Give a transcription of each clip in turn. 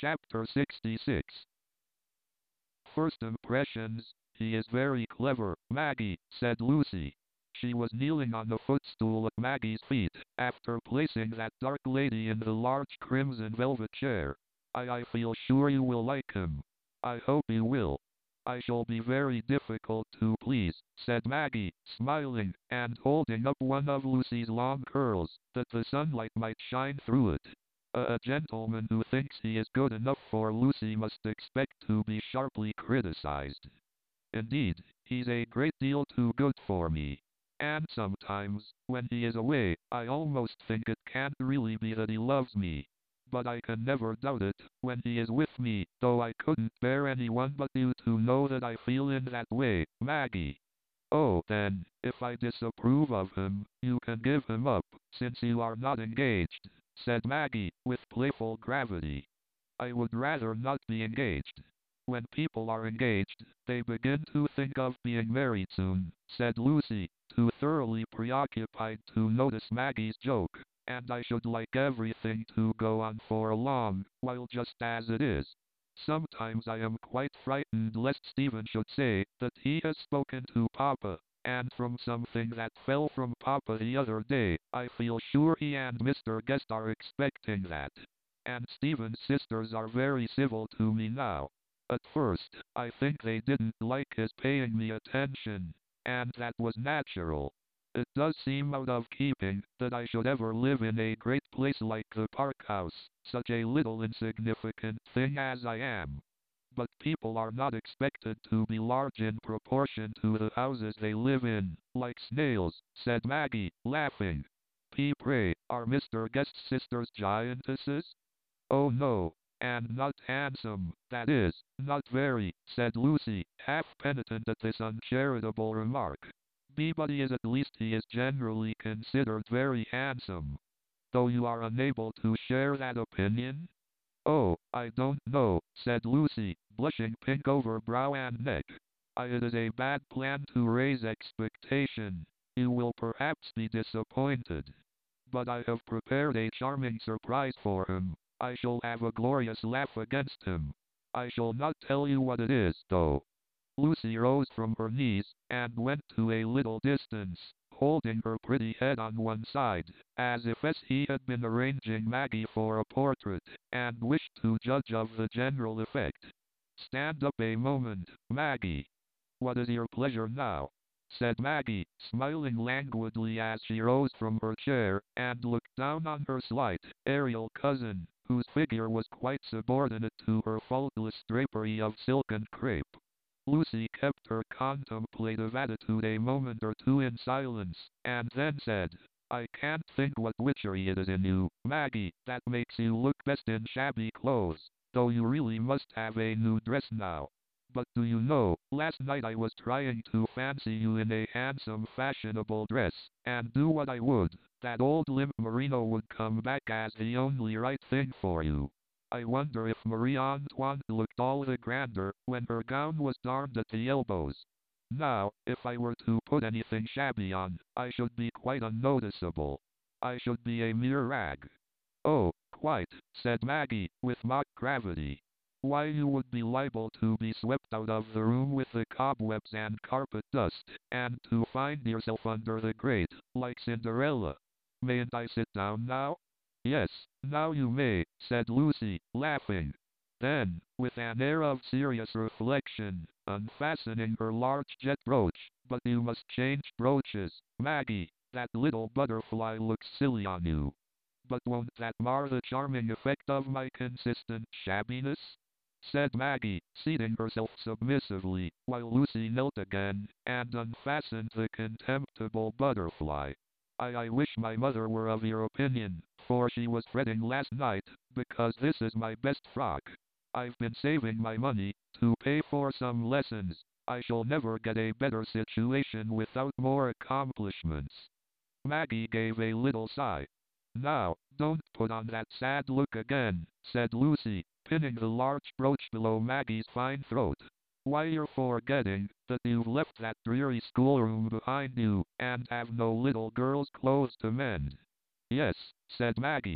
Chapter 66. First impressions. He is very clever, Maggie, said Lucy. She was kneeling on the footstool at Maggie's feet, after placing that dark lady in the large crimson velvet chair. I feel sure you will like him. I hope you will. I shall be very difficult to please, said Maggie, smiling, and holding up one of Lucy's long curls, that the sunlight might shine through it. A gentleman who thinks he is good enough for Lucy must expect to be sharply criticized. Indeed, he's a great deal too good for me. And sometimes, when he is away, I almost think it can't really be that he loves me. But I can never doubt it, when he is with me, though I couldn't bear anyone but you to know that I feel in that way, Maggie. Oh, then, if I disapprove of him, you can give him up, since you are not engaged, said Maggie, with playful gravity. I would rather not be engaged. When people are engaged, they begin to think of being married soon, said Lucy, too thoroughly preoccupied to notice Maggie's joke, and I should like everything to go on for a long while just as it is. Sometimes I am quite frightened lest Stephen should say that he has spoken to Papa, and from something that fell from Papa the other day, I feel sure he and Mr. Guest are expecting that. And Stephen's sisters are very civil to me now. At first, I think they didn't like his paying me attention, and that was natural. It does seem out of keeping that I should ever live in a great place like the Park House, such a little insignificant thing as I am. But people are not expected to be large in proportion to the houses they live in, like snails, said Maggie, laughing. Pray, are Mr. Guest's sisters giantesses? Oh no, and not handsome, that is, not very, said Lucy, half penitent at this uncharitable remark. But he is generally considered very handsome. Though you are unable to share that opinion? Oh, I don't know, said Lucy, blushing pink over brow and neck. It is a bad plan to raise expectation. You will perhaps be disappointed. But I have prepared a charming surprise for him. I shall have a glorious laugh against him. I shall not tell you what it is, though. Lucy rose from her knees, and went to a little distance, holding her pretty head on one side, as if he had been arranging Maggie for a portrait, and wished to judge of the general effect. Stand up a moment, Maggie. What is your pleasure now? Said Maggie, smiling languidly as she rose from her chair, and looked down on her slight, aerial cousin, whose figure was quite subordinate to her faultless drapery of silk and crepe. Lucy kept her contemplative attitude a moment or two in silence, and then said, I can't think what witchery it is in you, Maggie, that makes you look best in shabby clothes, though you really must have a new dress now. But do you know, last night I was trying to fancy you in a handsome fashionable dress, and do what I would, that old limp merino would come back as the only right thing for you. I wonder if Marie Antoinette looked all the grander when her gown was darned at the elbows. Now, if I were to put anything shabby on, I should be quite unnoticeable. I should be a mere rag. Oh, quite, said Maggie, with mock gravity. Why, you would be liable to be swept out of the room with the cobwebs and carpet dust, and to find yourself under the grate, like Cinderella. Mayn't I sit down now? Yes, now you may, said Lucy, laughing. Then, with an air of serious reflection, unfastening her large jet brooch, but you must change brooches, Maggie, that little butterfly looks silly on you. But won't that mar the charming effect of my consistent shabbiness? Said Maggie, seating herself submissively, while Lucy knelt again, and unfastened the contemptible butterfly. I wish my mother were of your opinion, for she was fretting last night, because this is my best frock. I've been saving my money, to pay for some lessons. I shall never get a better situation without more accomplishments. Maggie gave a little sigh. Now, don't put on that sad look again, said Lucy, pinning the large brooch below Maggie's fine throat. Why, you're forgetting that you've left that dreary schoolroom behind you, and have no little girl's clothes to mend. Yes, said Maggie.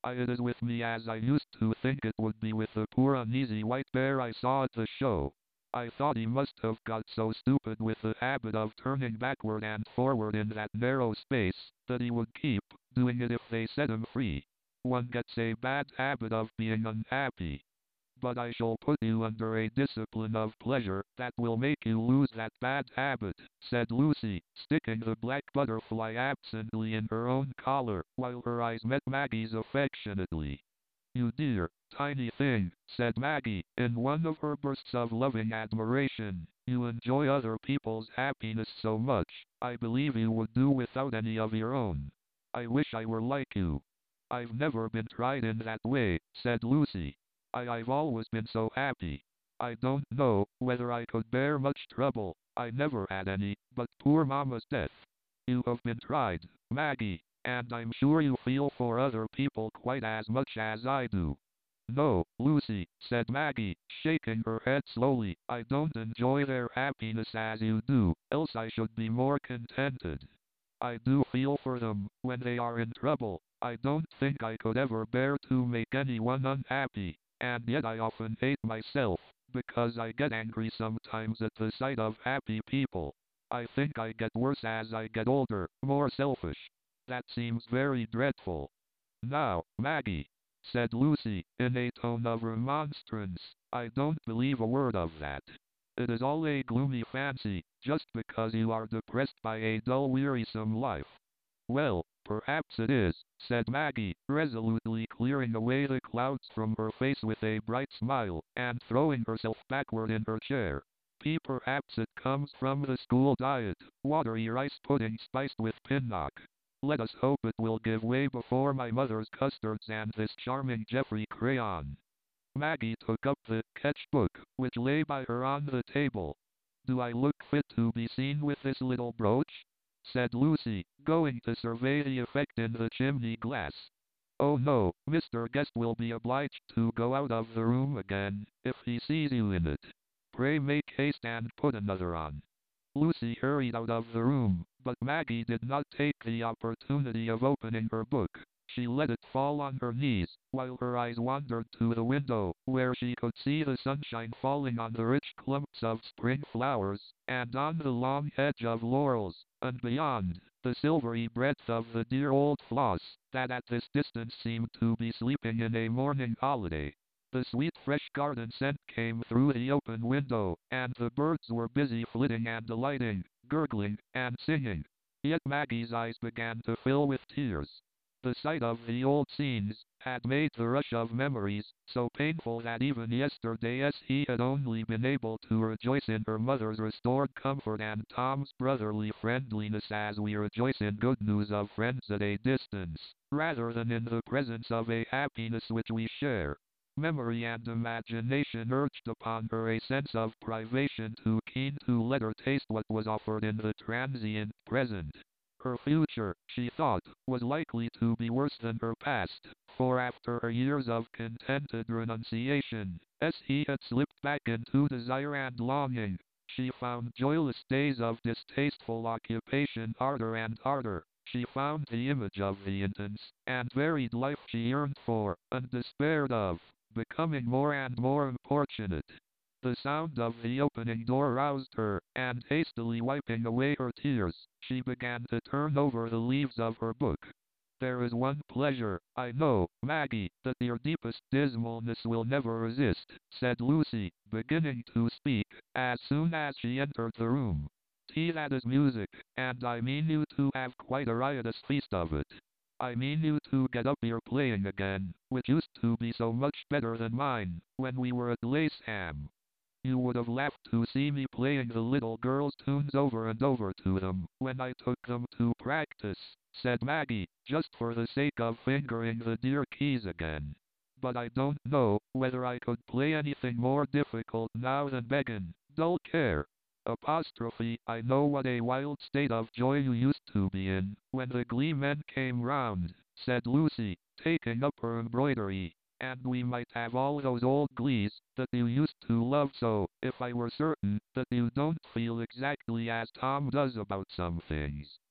It is with me as I used to think it would be with the poor uneasy white bear I saw at the show. I thought he must have got so stupid with the habit of turning backward and forward in that narrow space, that he would keep doing it if they set him free. One gets a bad habit of being unhappy. But I shall put you under a discipline of pleasure that will make you lose that bad habit, said Lucy, sticking the black butterfly absently in her own collar, while her eyes met Maggie's affectionately. You dear, tiny thing, said Maggie, in one of her bursts of loving admiration. You enjoy other people's happiness so much, I believe you would do without any of your own. I wish I were like you. I've never been tried in that way, said Lucy. I've always been so happy. I don't know whether I could bear much trouble. I never had any, but poor Mama's death. You have been tried, Maggie, and I'm sure you feel for other people quite as much as I do. No, Lucy, said Maggie, shaking her head slowly, I don't enjoy their happiness as you do, else I should be more contented. I do feel for them when they are in trouble. I don't think I could ever bear to make anyone unhappy, and yet I often hate myself, because I get angry sometimes at the sight of happy people. I think I get worse as I get older, more selfish. That seems very dreadful. Now, Maggie, said Lucy, in a tone of remonstrance, I don't believe a word of that. It is all a gloomy fancy, just because you are depressed by a dull wearisome life. Well, perhaps it is, said Maggie, resolutely clearing away the clouds from her face with a bright smile, and throwing herself backward in her chair. Perhaps it comes from the school diet, watery rice pudding spiced with pinnock. Let us hope it will give way before my mother's custards and this charming Geoffrey crayon. Maggie took up the sketch-book, which lay by her on the table. Do I look fit to be seen with this little brooch? Said Lucy, going to survey the effect in the chimney glass. Oh no, Mr. Guest will be obliged to go out of the room again, if he sees you in it. Pray make haste and put another on. Lucy hurried out of the room, but Maggie did not take the opportunity of opening her book. She let it fall on her knees, while her eyes wandered to the window, where she could see the sunshine falling on the rich clumps of spring flowers, and on the long hedge of laurels, and beyond, the silvery breadth of the dear old Floss, that at this distance seemed to be sleeping in a morning holiday. The sweet fresh garden scent came through the open window, and the birds were busy flitting and alighting, gurgling, and singing. Yet Maggie's eyes began to fill with tears. The sight of the old scenes had made the rush of memories so painful that even yesterday he had only been able to rejoice in her mother's restored comfort and Tom's brotherly friendliness as we rejoice in good news of friends at a distance, rather than in the presence of a happiness which we share. Memory and imagination urged upon her a sense of privation too keen to let her taste what was offered in the transient present. Her future, she thought, was likely to be worse than her past, for after her years of contented renunciation, as he had slipped back into desire and longing, she found joyless days of distasteful occupation harder and harder. She found the image of the intense and varied life she yearned for, and despaired of, becoming more and more importunate. The sound of the opening door roused her, and hastily wiping away her tears, she began to turn over the leaves of her book. There is one pleasure, I know, Maggie, that your deepest dismalness will never resist, said Lucy, beginning to speak, as soon as she entered the room. Tea that is music, and I mean you to have quite a riotous feast of it. I mean you to get up your playing again, which used to be so much better than mine, when we were at Laceham. You would have laughed to see me playing the little girls' tunes over and over to them, when I took them to practice, said Maggie, just for the sake of fingering the dear keys again. But I don't know whether I could play anything more difficult now than Beggin, Dull Care. Apostrophe, I know what a wild state of joy you used to be in, when the glee men came round, said Lucy, taking up her embroidery, and we might have all those old glees, that you used to love so, if I were certain that you don't feel exactly as Tom does about some things.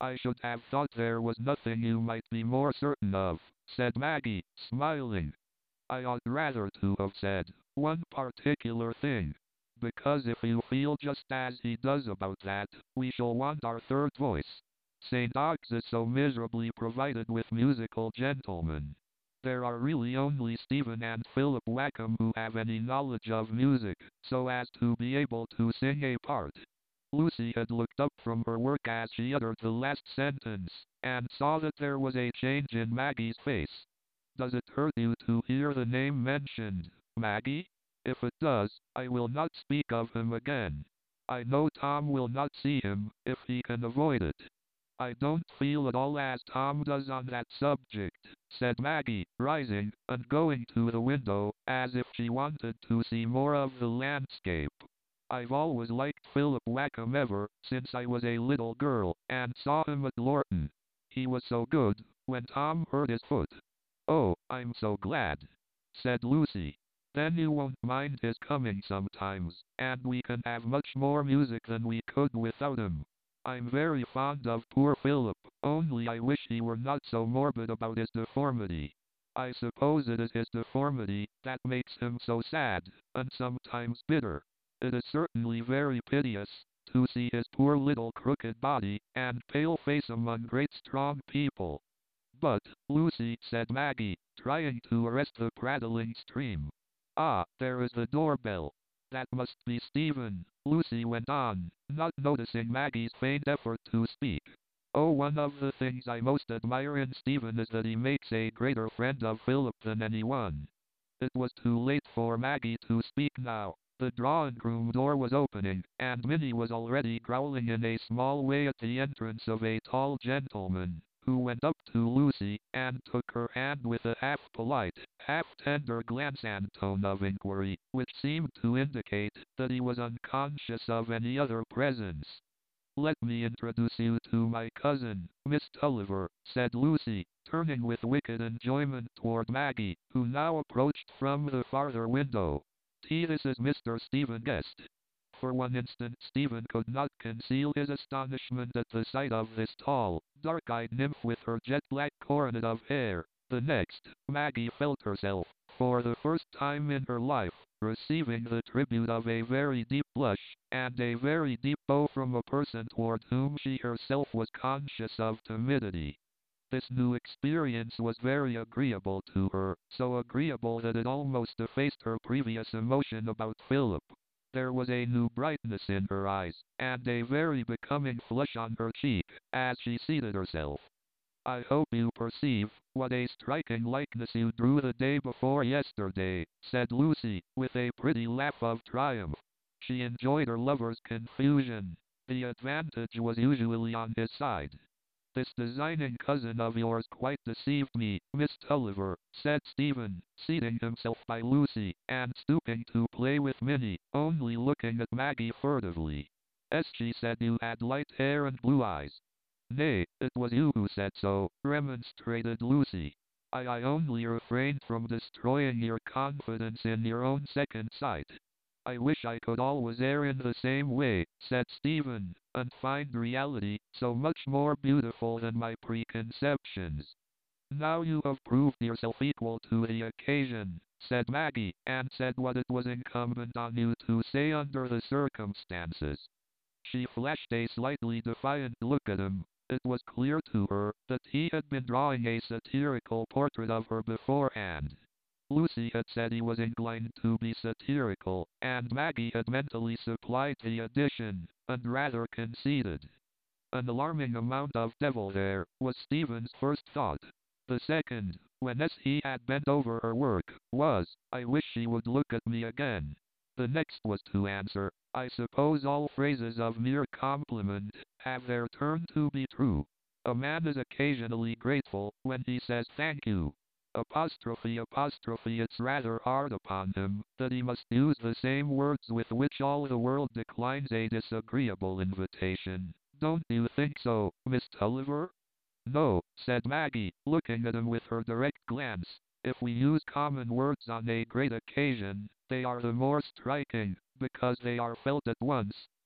I should have thought there was nothing you might be more certain of, said Maggie, smiling. I ought rather to have said, one particular thing. Because if you feel just as he does about that, we shall want our third voice. St. Ogg's is so miserably provided with musical gentlemen. There are really only Stephen and Philip Wackham who have any knowledge of music, so as to be able to sing a part. Lucy had looked up from her work as she uttered the last sentence, and saw that there was a change in Maggie's face. Does it hurt you to hear the name mentioned, Maggie? If it does, I will not speak of him again. I know Tom will not see him, if he can avoid it. I don't feel at all as Tom does on that subject, said Maggie, rising, and going to the window, as if she wanted to see more of the landscape. I've always liked Philip Wackham ever since I was a little girl, and saw him at Lorton. He was so good, when Tom hurt his foot. Oh, I'm so glad, said Lucy. Then you won't mind his coming sometimes, and we can have much more music than we could without him. I'm very fond of poor Philip, only I wish he were not so morbid about his deformity. I suppose it is his deformity that makes him so sad, and sometimes bitter. It is certainly very piteous to see his poor little crooked body and pale face among great strong people. But, Lucy, said Maggie, trying to arrest the prattling stream. Ah, there is the doorbell. That must be Stephen, Lucy went on, not noticing Maggie's faint effort to speak. Oh, one of the things I most admire in Stephen is that he makes a greater friend of Philip than anyone. It was too late for Maggie to speak now. The drawing-room door was opening, and Minnie was already growling in a small way at the entrance of a tall gentleman, who went up to Lucy, and took her hand with a half-polite, half-tender glance and tone of inquiry, which seemed to indicate that he was unconscious of any other presence. Let me introduce you to my cousin, Miss Tulliver, said Lucy, turning with wicked enjoyment toward Maggie, who now approached from the farther window. This is Mr. Stephen Guest. For one instant Stephen could not conceal his astonishment at the sight of this tall, dark-eyed nymph with her jet-black coronet of hair. The next, Maggie felt herself, for the first time in her life, receiving the tribute of a very deep blush, and a very deep bow from a person toward whom she herself was conscious of timidity. This new experience was very agreeable to her, so agreeable that it almost effaced her previous emotion about Philip. There was a new brightness in her eyes, and a very becoming flush on her cheek, as she seated herself. I hope you perceive what a striking likeness you drew the day before yesterday, said Lucy, with a pretty laugh of triumph. She enjoyed her lover's confusion. The advantage was usually on his side. This designing cousin of yours quite deceived me, Miss Tulliver, said Stephen, seating himself by Lucy, and stooping to play with Minnie, only looking at Maggie furtively. She said you had light hair and blue eyes. Nay, it was you who said so, remonstrated Lucy. I only refrained from destroying your confidence in your own second sight. I wish I could always err in the same way, said Stephen, and find reality so much more beautiful than my preconceptions. Now you have proved yourself equal to the occasion, said Maggie, and said what it was incumbent on you to say under the circumstances. She flashed a slightly defiant look at him. It was clear to her that he had been drawing a satirical portrait of her beforehand. Lucy had said he was inclined to be satirical, and Maggie had mentally supplied the addition, and rather conceded. An alarming amount of devil there, was Stephen's first thought. The second, when he had bent over her work, was, I wish she would look at me again. The next was to answer, I suppose all phrases of mere compliment have their turn to be true. A man is occasionally grateful when he says thank you. It's rather hard upon him that he must use the same words with which all the world declines a disagreeable invitation. Don't you think so, Miss Tulliver? No, said Maggie, looking at him with her direct glance. If we use common words on a great occasion, they are the more striking, because they are felt at once.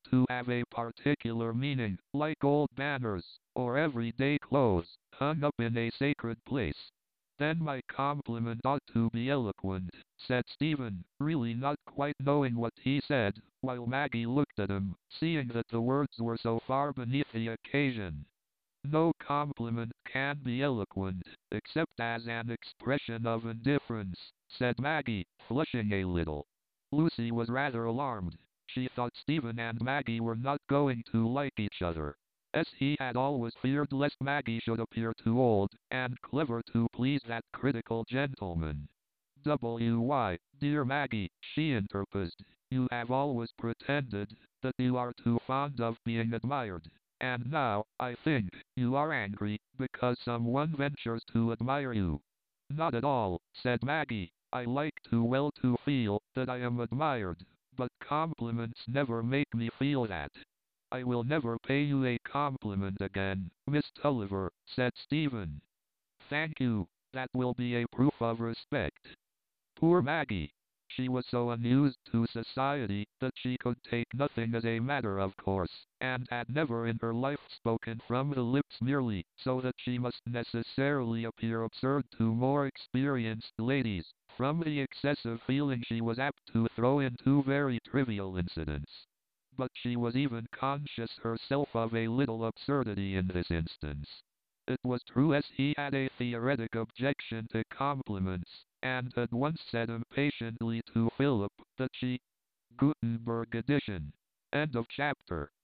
to have a particular meaning, like old banners, or everyday clothes, hung up in a sacred place. Then my compliment ought to be eloquent, said Stephen, really not quite knowing what he said, while Maggie looked at him, seeing that the words were so far beneath the occasion. No compliment can be eloquent, except as an expression of indifference, said Maggie, flushing a little. Lucy was rather alarmed. She thought Stephen and Maggie were not going to like each other, as he had always feared lest Maggie should appear too old and clever to please that critical gentleman. "Why, dear Maggie," she interposed, "you have always pretended that you are too fond of being admired. And now, I think, you are angry because someone ventures to admire you." "Not at all," said Maggie. "I like too well to feel that I am admired, but compliments never make me feel that." "I will never pay you a compliment again, Miss Tulliver," said Stephen. "Thank you. That will be a proof of respect." Poor Maggie! She was so unused to society that she could take nothing as a matter of course, and had never in her life spoken from the lips merely, so that she must necessarily appear absurd to more experienced ladies, from the excessive feeling she was apt to throw into very trivial incidents. But she was even conscious herself of a little absurdity in this instance. It was true as he had a theoretic objection to compliments, and had once said impatiently to Philip that she Gutenberg edition. End of chapter.